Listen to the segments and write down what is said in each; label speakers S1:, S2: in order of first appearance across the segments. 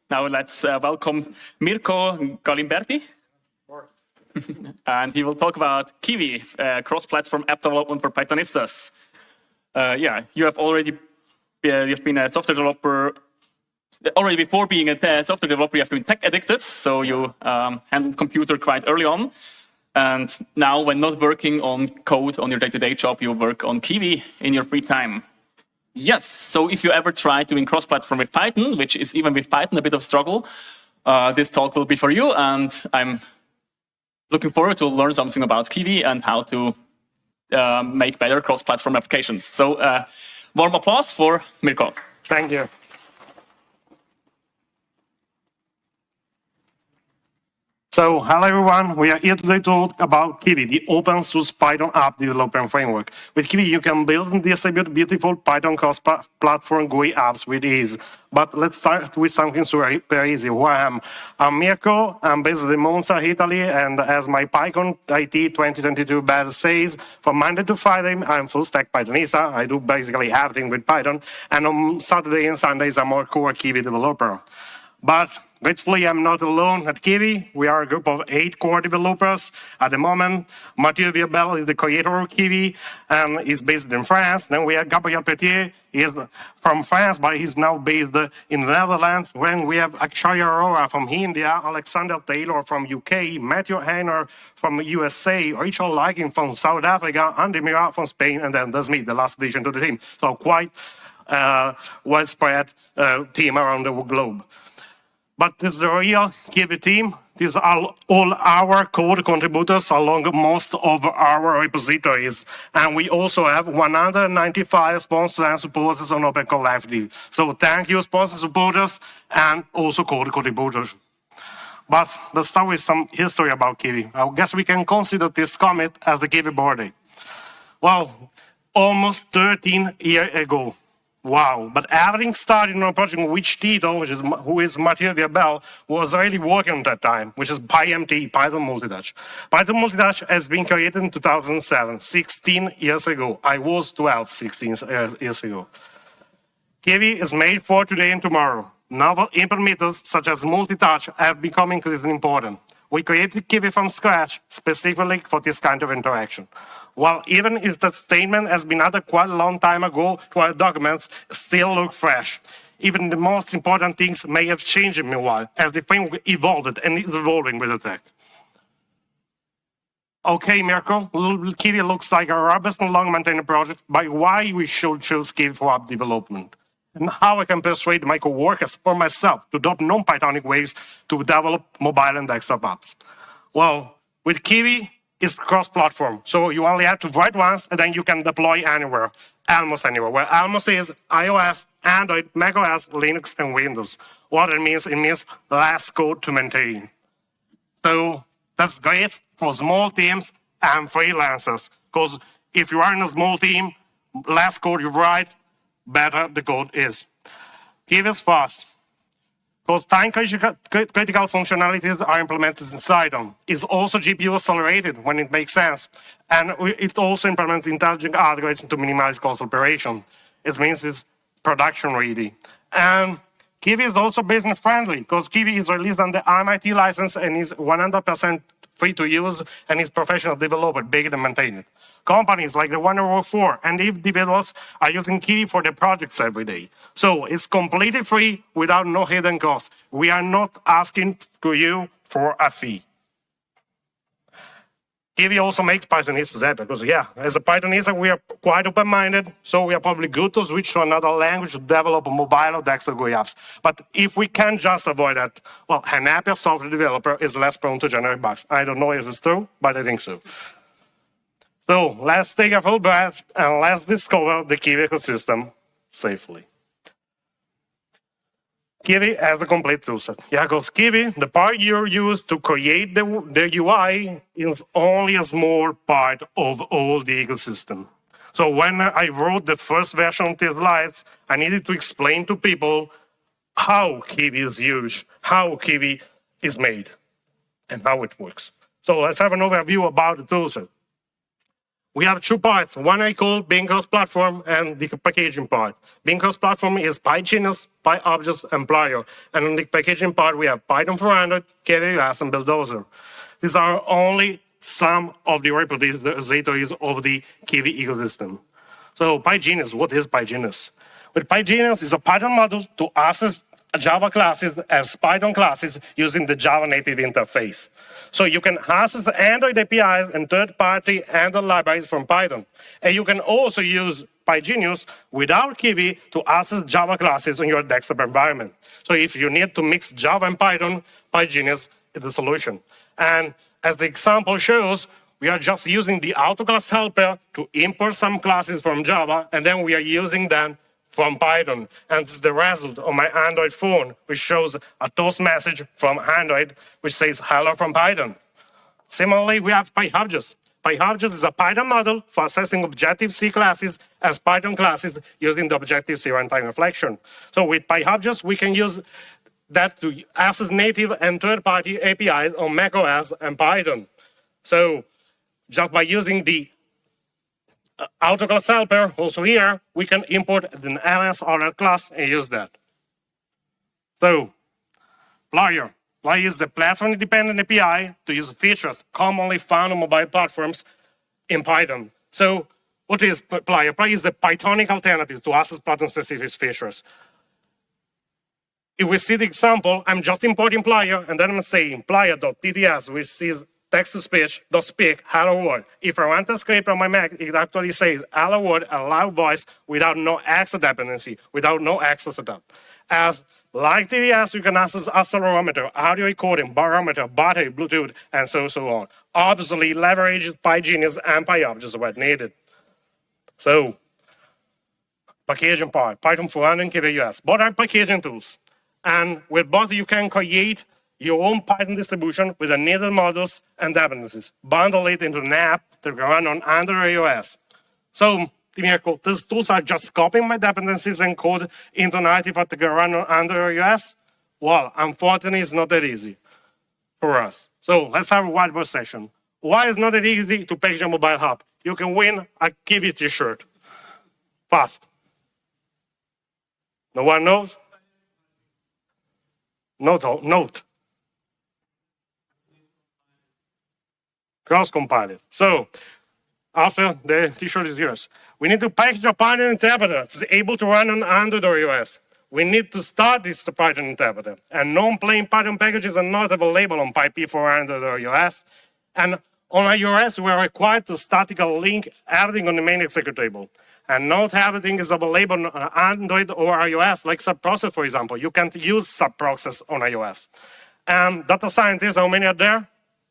S1: Now let's welcome Mirko Galimberti. And he will talk about Kiwi, cross-platform app development for Pythonistas. You have already you've been a software developer. Already before being a software developer, you have been tech addicted, so you handled computer quite early on. And now, when not working on code on your day-to-day job, you work on Kiwi in your free time. Yes, so if you ever try doing cross-platform with Python, which is even with Python a bit of struggle, this talk will be for you, and I'm looking forward to learn something about Kiwi and how to make better cross-platform applications. So warm applause for Mirko.
S2: Thank you. So, hello everyone, we are here today to talk about Kiwi, the open source Python app development framework. With Kiwi, you can build and distribute beautiful Python cross-platform GUI apps with ease. But let's start with something super easy. Who I am? I'm Mirko, I'm based in Monza, Italy, and as my PyCon IT 2022 badge says, from Monday to Friday, I'm full stack Pythonista. I do basically everything with Python, and on Saturday and Sundays, I'm more core Kiwi developer. But gratefully, I'm not alone at Kiwi. We are a group of 8 core developers. At the moment, Mathieu Virbel is the creator of Kiwi and is based in France. Then we have Gabriel Petier, is from France, but he's now based in the Netherlands. When we have Akshay Arora from India, Alexander Taylor from UK, Matthew Heiner from USA, Rachel Larkin from South Africa, Andy Mirat from Spain, and then there's me, the last addition to the team. So quite widespread team around the globe. But this is the real Kiwi team. These are all our code contributors along most of our repositories. And we also have 195 sponsors and supporters on Open Collective. So thank you, sponsors, supporters, and also code contributors. But let's start with some history about Kiwi. I guess we can consider this commit as the Kiwi birthday. Well, almost 13 years ago. Wow, but everything started on a project in which Tito, who is Mathieu Virbel, was already working at that time, which is PyMT, Python Multitouch. Python Multitouch has been created in 2007, 16 years ago. I was 12, 16 years ago. Kiwi is made for today and tomorrow. Novel implementers such as multitouch have become increasingly important. We created Kiwi from scratch specifically for this kind of interaction. Well, even if that statement has been uttered quite a long time ago, to our documents still look fresh. Even the most important things may have changed in a while as the framework evolved and is evolving with the tech. Okay, Mirko, Kiwi looks like a robust and long-maintained project, but why we should choose Kiwi for app development? And how I can persuade my coworkers or myself to adopt non-Pythonic ways to develop mobile and desktop apps. Well, with Kiwi, it's cross-platform, so you only have to write once and then you can deploy anywhere, almost anywhere. Where almost is iOS, Android, macOS, Linux, and Windows. What it means less code to maintain. So that's great for small teams and freelancers, because if you are in a small team, less code you write, better the code is. Kiwi is fast, because time-critical functionalities are implemented inside them. It's also GPU accelerated when it makes sense. And it also implements intelligent algorithms to minimize cost operation. It means it's production-ready. And Kiwi is also business-friendly, because Kiwi is released on the MIT license and is 100% free to use, and is professional developer, big and maintain it. Companies like the one I work for and individuals are using Kiwi for their projects every day. So it's completely free without no hidden cost. We are not asking to you for a fee. Kiwi also makes Pythonistas happy because, as a Pythonista, we are quite open-minded, so we are probably good to switch to another language to develop mobile or desktop GUI apps. But if we can just avoid that, well, an happier software developer is less prone to generate bugs. I don't know if it's true, but I think so. So let's take a full breath and let's discover the Kiwi ecosystem safely. Kiwi has a complete toolset. Because Kiwi, the part you use to create the UI, is only a small part of all the ecosystem. So when I wrote the first version of these slides, I needed to explain to people how Kiwi is used, how Kiwi is made, and how it works. So let's have an overview about the toolset. We have two parts. One I call Being cross-platform and the packaging part. Being cross-platform is PyGenius, PyObjects, and Plier. And on the packaging part, we have Python for Android, KVUS, and Bulldozer. These are only some of the repositories of the Kiwi ecosystem. So PyGenius, what is PyGenius? Well, PyGenius is a Python module to access Java classes as Python classes using the Java native interface. So you can access Android APIs and third-party Android libraries from Python. And you can also use PyGenius without Kiwi to access Java classes on your desktop environment. So if you need to mix Java and Python, PyGenius is the solution. And as the example shows, we are just using the autoclass helper to import some classes from Java, and then we are using them from Python. And this is the result on my Android phone, which shows a toast message from Android, which says hello from Python. Similarly, we have PyObjects. PyObjects is a Python model for accessing Objective-C classes as Python classes using the Objective-C runtime reflection. So with PyObjects, we can use that to access native and third-party APIs on macOS and Python. So just by using the autoclass helper, also here, we can import the LS class and use that. So, Plier. Plier is the platform-independent API to use features commonly found on mobile platforms in Python. So, what is Plier? Plier is the Pythonic alternative to access platform-specific features. If we see the example, I'm just importing Plier, and then I'm saying plier.tts, which is text-to-speech, .speak, hello world. If I run the script on my Mac, it actually says hello world, allow voice without no access dependency, without no access setup. As like TDS, you can access accelerometer, audio recording, barometer, battery, Bluetooth, and so on. Obviously, leverage PyGenius and PyObjects where needed. So, packaging part, Python for Android and KVUS. Both are packaging tools. And with both, you can create your own Python distribution with the needed models and dependencies. Bundle it into an app that can run on Android or iOS. So, Mirko, these tools are just copying my dependencies and code into native that can run on Android or iOS? Well, unfortunately, it's not that easy for us. So let's have a whiteboard session. Why is not that easy to package a mobile app? You can win a Kiwi t-shirt. Fast. No one knows? Note. Cross-compile it. So, after the t-shirt is yours, we need to package a Python interpreter that's able to run on Android or iOS. We need to start this Python interpreter. And non-plain Python packages are not available on PyP for Android or iOS. And on iOS, we are required to statically link everything on the main executable. And not everything is available on Android or iOS, like subprocess, for example. You can't use subprocess on iOS. And data scientists, how many are there?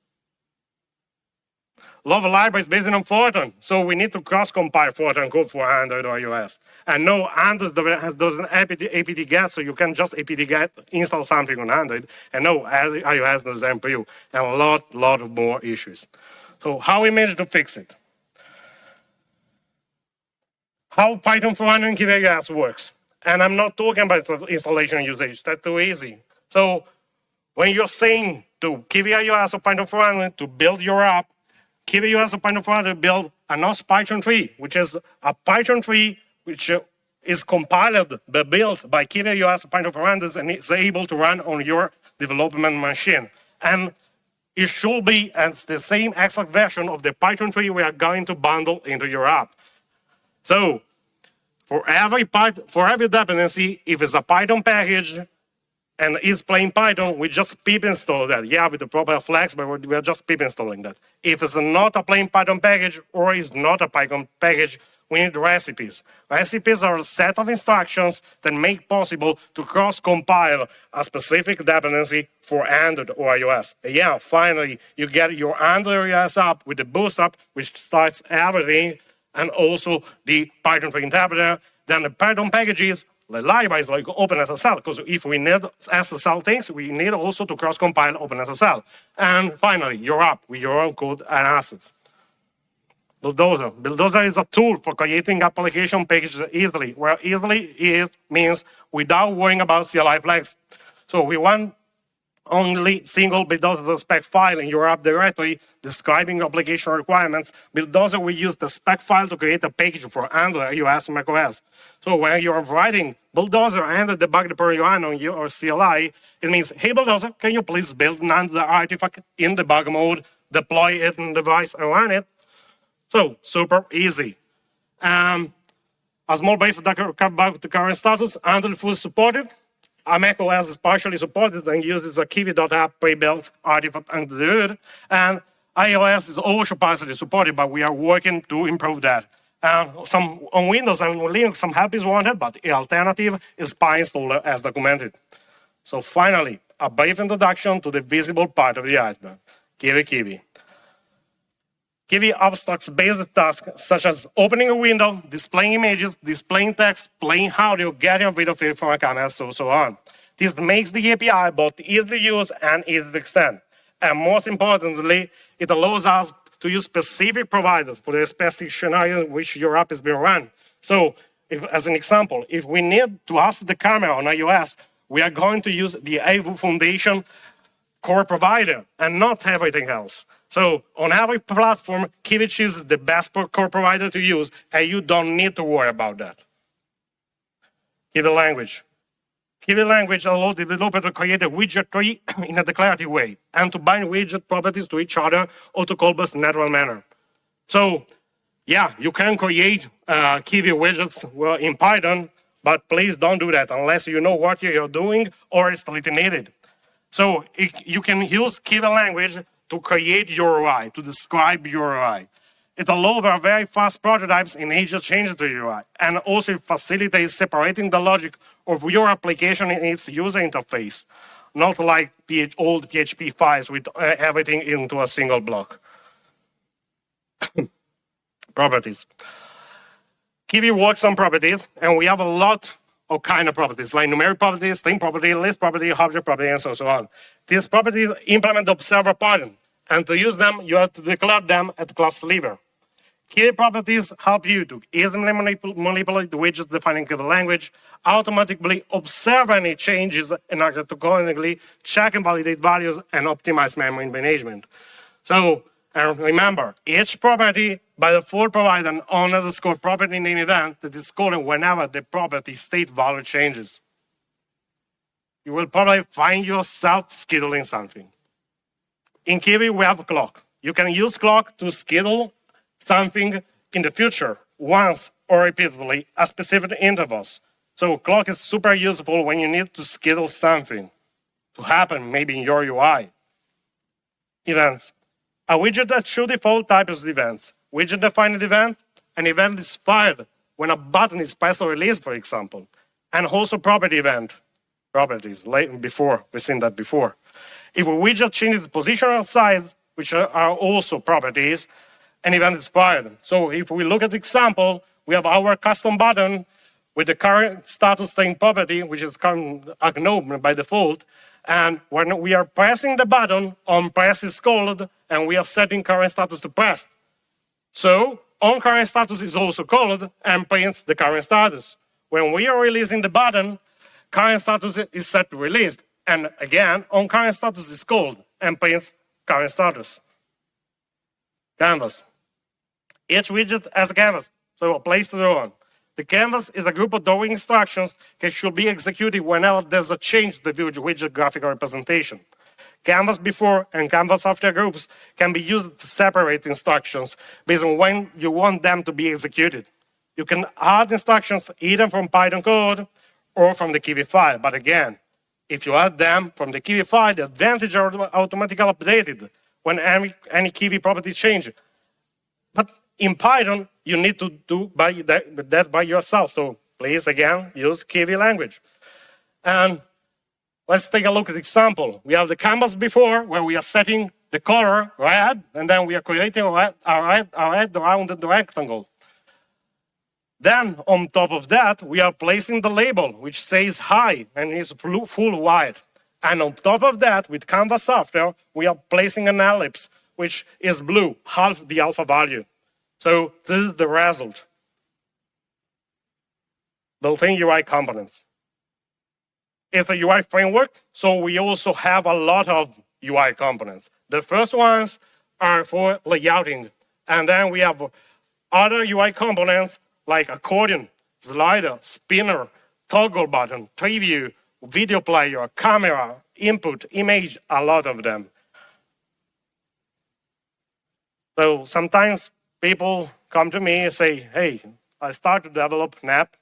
S2: Love libraries based on Fortran. So we need to cross-compile Fortran code for Android or iOS. And no, Android doesn't apt-get, so you can just apt-get install something on Android. And no, iOS does MPU. And a lot of more issues. So how we manage to fix it? How Python for Android and KVUS works. And I'm not talking about installation and usage. That's too easy. So when you're saying to KVUS or Python for Android to build your app, KVUS or Python for Android build a NOS Python tree, which is a Python tree which is compiled, but built by KVUS or Python for Android, and it's able to run on your development machine. And it should be as the same exact version of the Python tree we are going to bundle into your app. So for every dependency, if it's a Python package and it's plain Python, we just pip install that. Yeah, with the proper flags, but we're just pip installing that. If it's not a plain Python package or is not a Python package, we need recipes. Recipes are a set of instructions that make possible to cross-compile a specific dependency for Android or iOS. And yeah, finally, you get your Android or iOS app with the Bootstrap, which starts everything, and also the Python for interpreter. Then the Python packages, the libraries like OpenSSL, because if we need SSL things, we need also to cross-compile OpenSSL. And finally, your app with your own code and assets. Bulldozer. Bulldozer is a tool for creating application packages easily, where easily means without worrying about CLI flags. So we want only single Buildozer spec file in your app directory describing application requirements. Buildozer will use the spec file to create a package for Android, iOS, and macOS. So when you're writing Buildozer and debug the per run on your CLI, it means, hey, Buildozer, can you please build an Android artifact in debug mode, deploy it on the device, and run it? So super easy. A small brief about the current status. Android fully supported. macOS is partially supported and uses a Kiwi.app pre-built artifact under the hood. And iOS is also partially supported, but we are working to improve that. Some on Windows and Linux, some help is wanted, but the alternative is PyInstaller as documented. So finally, a brief introduction to the visible part of the iceberg, Kiwi. Kiwi abstracts basic tasks such as opening a window, displaying images, displaying text, playing audio, getting a video feed from a camera, and so on. This makes the API both easy to use and easy to extend. And most importantly, it allows us to use specific providers for the specific scenario in which your app is being run. So, as an example, if we need to host the camera on iOS, we are going to use the AVU Foundation core provider and not everything else. So on every platform, Kiwi chooses the best core provider to use, and you don't need to worry about that. Kiwi language. Kiwi language allows the developer to create a widget tree in a declarative way and to bind widget properties to each other or to callbacks in a natural manner. So, yeah, you can create Kiwi widgets in Python, but please don't do that unless you know what you're doing or it's still needed. So you can use Kiwi language to create your UI, to describe your UI. It allows very fast prototypes in easy changes to your UI, and also facilitates separating the logic of your application in its user interface, not like old PHP files with everything into a single block. Properties. Kiwi works on properties, and we have a lot of kind of properties, like numeric properties, string property, list property, object property, and so on. These properties implement the observer pattern, and to use them, you have to declare them at class level. Kiwi properties help you to easily manipulate the widgets defining Kiwi language, automatically observe any changes, and accordingly check and validate values and optimize memory management. So, and remember, each property by default provides an on_property name event that is called whenever the property state value changes. You will probably find yourself scheduling something. In Kiwi, we have a clock. You can use clock to schedule something in the future, once or repeatedly at specific intervals. So clock is super useful when you need to schedule something to happen, maybe in your UI. Events. A widget that should default type as events. Widget defined event, an event is fired when a button is pressed or released, for example. And also property event. Properties, before, we've seen that before. If a widget changes position or size, which are also properties, an event is fired. So if we look at the example, we have our custom button with the current status string property, which is acknowledged by default. And when we are pressing the button, onPress is called, and we are setting current status to pressed. So onCurrent status is also called and prints the current status. When we are releasing the button, current status is set to released. And again, onCurrent status is called and prints current status. Canvas. Each widget has a canvas, so a place to draw on. The canvas is a group of drawing instructions that should be executed whenever there's a change to the widget graphical representation. Canvas before and canvas after groups can be used to separate instructions based on when you want them to be executed. You can add instructions either from Python code or from the Kiwi file, but again, if you add them from the Kiwi file, the advantage are automatically updated when any Kiwi property changes. But in Python, you need to do that by yourself. So please, again, use Kiwi language. And let's take a look at the example. We have the canvas before, where we are setting the color red, and then we are creating a red around the rectangle. Then, on top of that, we are placing the label, which says hi and is full white. And on top of that, with canvas software, we are placing an ellipse, which is blue, half the alpha value. So this is the result. Built-in UI components. is a UI framework, so we also have a lot of UI components. The first ones are for layouting, and then we have other UI components like accordion, slider, spinner, toggle button, preview, video player, camera, input, image, a lot of them. So sometimes people come to me and say, hey, I started to develop an app,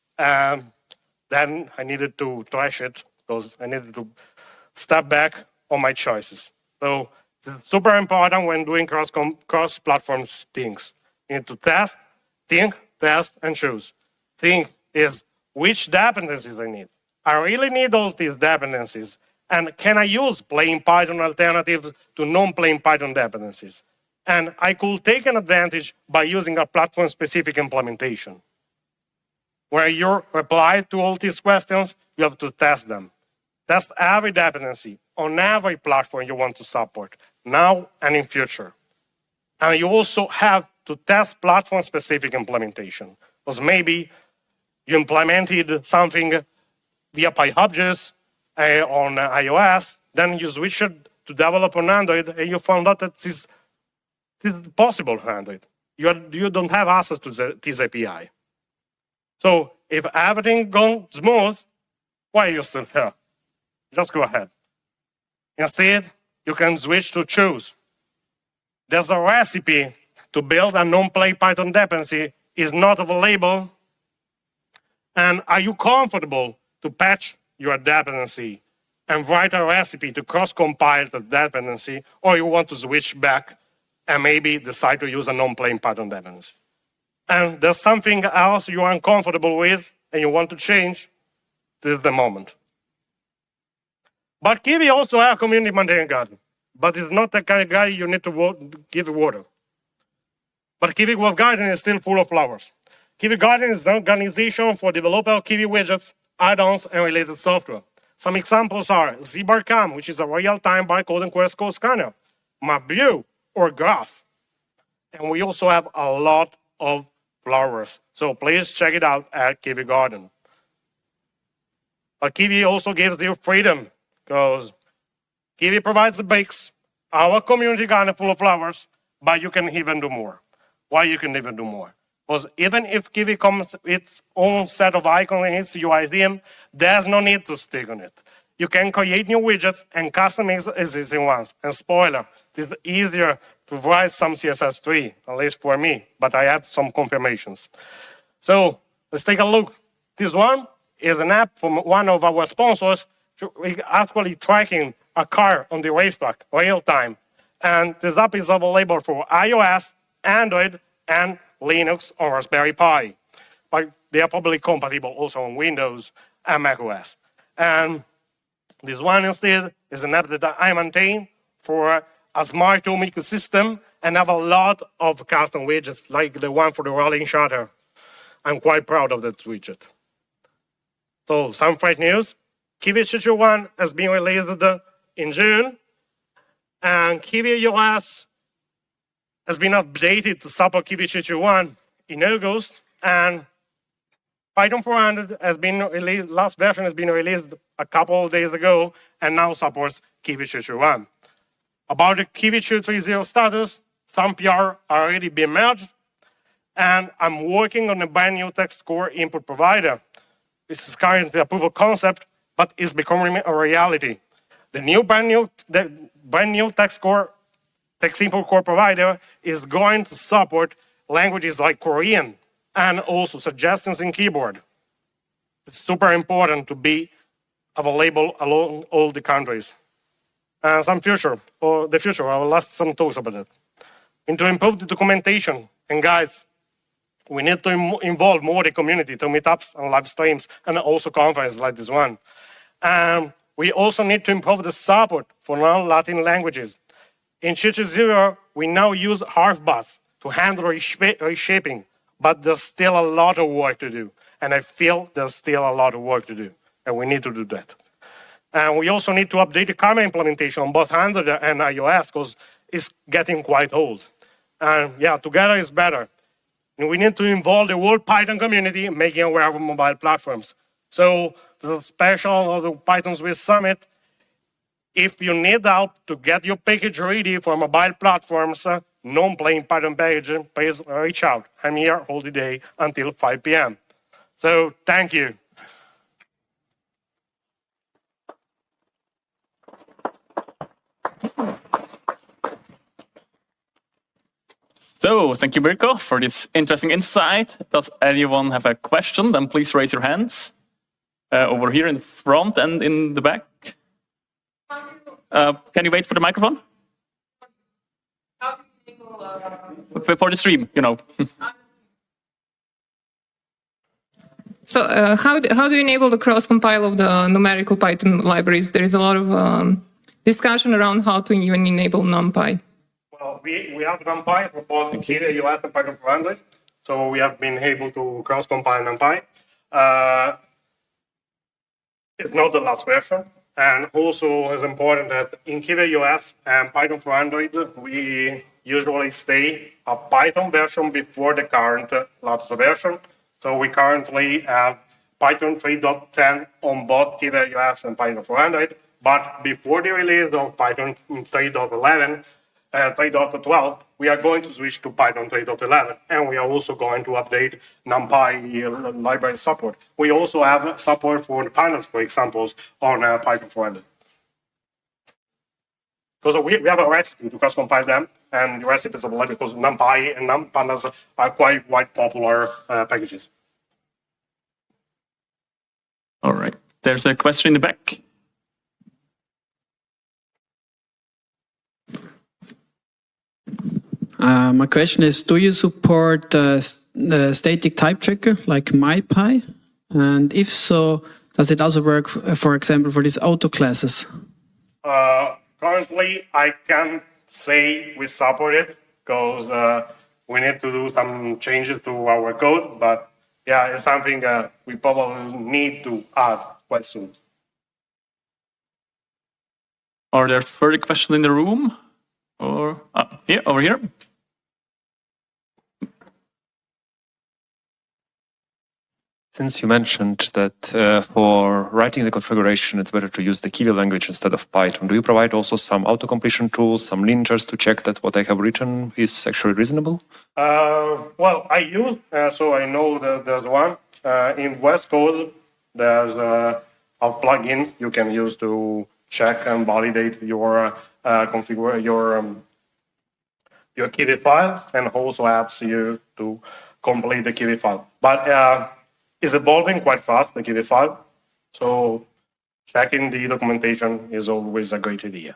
S2: then I needed to trash it because I needed to step back on my choices. So it's super important when doing cross-platform things. You need to test, think, test, and choose. Think is which dependencies I need. I really need all these dependencies. And can I use plain Python alternatives to non-plain Python dependencies? And I could take an advantage by using a platform-specific implementation. Where you reply to all these questions, you have to test them. Test every dependency on every platform you want to support, now and in future. And you also have to test platform-specific implementation. Because maybe you implemented something via PyHubGIS on iOS, then you switch it to develop on Android, and you found out that this is possible on Android. You don't have access to this API. So if everything goes smooth, why are you still here? Just go ahead. Instead, you can switch to choose. There's a recipe to build a non-plain Python dependency is not available. And are you comfortable to patch your dependency and write a recipe to cross-compile the dependency, or you want to switch back and maybe decide to use a non-plain Python dependency? And there's something else you are uncomfortable with and you want to change, this is the moment. But Kivy also has a community maintenance garden, but it's not the kind of garden you need to give water. But Kivy Growth Garden is still full of flowers. Kivy Garden is an organization for developers of Kivy widgets, add-ons, and related software. Some examples are ZBarCam, which is a real-time barcode and QR code scanner, MapView, or Graph. And we also have a lot of flowers. So please check it out at Kivy Garden. But Kivy also gives you freedom, because Kivy provides the basics, our community garden full of flowers, but you can even do more. Why you can even do more? Because even if Kivy comes with its own set of icons and its UI theme, there's no need to stick on it. You can create new widgets and customize existing ones. And spoiler, it's easier to write some CSS3, at least for me, but I have some confirmations. So let's take a look. This one is an app from one of our sponsors, actually tracking a car on the racetrack, real time. And this app is available for iOS, Android, and Linux or Raspberry Pi. But they are probably compatible also on Windows and macOS. And this one instead is an app that I maintain for a smart home ecosystem and have a lot of custom widgets like the one for the rolling shutter. I'm quite proud of that widget. So some fresh news. Kivy 2.1 has been released in June, and Kivy OS has been updated to support Kivy 2.1 in August, and Python 400 has been released, last version has been released a couple of days ago, and now supports Kivy 2.1. About the Kivy 2.3.0 status, some PR are already being merged, and I'm working on a brand new text core input provider. This is currently a proof of concept, but is becoming a reality. The brand new text input core provider is going to support languages like Korean and also suggestions in keyboard. It's super important to be available along all the countries. The future, I will last some talks about it. And to improve the documentation and guides, we need to involve more the community to meetups and live streams and also conferences like this one. We also need to improve the support for non-Latin languages. In 2.0, we now use harfbots to handle reshaping, but there's still a lot of work to do. And I feel there's still a lot of work to do, and we need to do that. And we also need to update the Karma implementation on both Android and iOS because it's getting quite old. And yeah, together is better. And we need to involve the whole Python community in making aware of mobile platforms. So the special of the Python Swiss Summit, if you need help to get your package ready for mobile platforms, non-plain Python package, please reach out. I'm here all the day until 5 p.m. So thank you.
S1: So, thank you, Mirko, for this interesting insight. Does anyone have a question? Then please raise your hands over here in the front and in the back. Can you wait for the microphone? For the stream, you know.
S3: So how do you enable the cross-compile of the numerical Python libraries? There is a lot of discussion around how to even enable NumPy.
S2: Well, we have NumPy for both Kivy US and Python for Android. So we have been able to cross-compile NumPy. It's not the last version. And also it's important that in Kivy US and Python for Android, we usually stay a Python version before the current latest version. So we currently have Python 3.10 on both Kivy US and Python for Android. But before the release of Python 3.11, 3.12, we are going to switch to Python 3.11, and we are also going to update NumPy library support. We also have support for the pandas, for examples, on Python for Android. So we have a recipe to cross-compile them, and the recipe is available because NumPy and NumPandas are quite popular packages.
S1: All right. There's a question in the back.
S4: My question is, do you support the static type checker like MyPy? And if so, does it also work, for example, for these auto classes?
S2: Currently, I can't say we support it because we need to do some changes to our code. But yeah, it's something we probably need to add quite soon.
S1: Are there further questions in the room? Or here, over here?
S5: Since you mentioned that for writing the configuration, it's better to use the Kivy language instead of Python, do you provide also some auto-completion tools, some linjars to check that what I have written is actually reasonable?
S2: Well, I use, so I know that there's one. In VS Code, there's a plugin you can use to check and validate your configure your Kivy file, and also helps you to complete the Kivy file. But it's evolving quite fast, the Kivy file. So checking the documentation is always a great idea.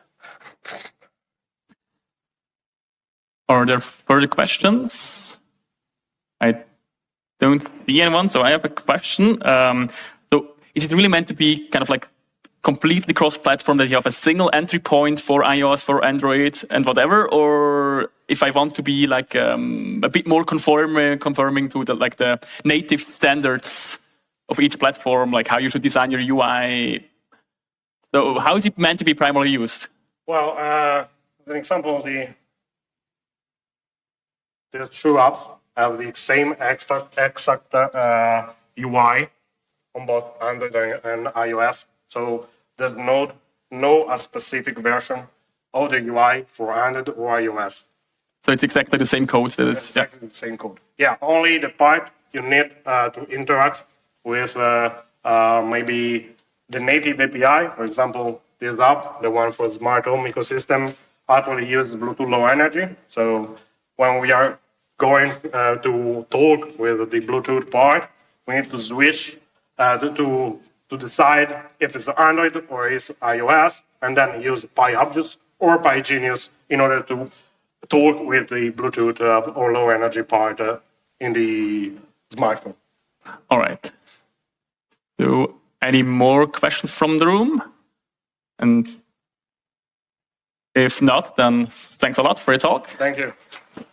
S1: Are there further questions? I don't see anyone, so I have a question. So is it really meant to be kind of like completely cross-platform, that you have a single entry point for iOS, for Android, and whatever? Or if I want to be like a bit more conforming to the native standards of each platform, like how you should design your UI. So how is it meant to be primarily used?
S2: Well, as an example, the two apps have the same exact UI on both Android and iOS. So there's no a specific version of the UI for Android or iOS.
S1: So it's exactly the same code. That is
S2: exactly the same code. Yeah, only the part you need to interact with maybe the native API. For example, this app, the one for smart home ecosystem, actually uses Bluetooth Low Energy. So when we are going to talk with the Bluetooth part, we need to switch to decide if it's Android or it's iOS, and then use PyObjects or PyGenius in order to talk with the Bluetooth or low energy part in the smartphone.
S1: All right. So, any more questions from the room? And if not, then thanks a lot for your talk.
S2: Thank you.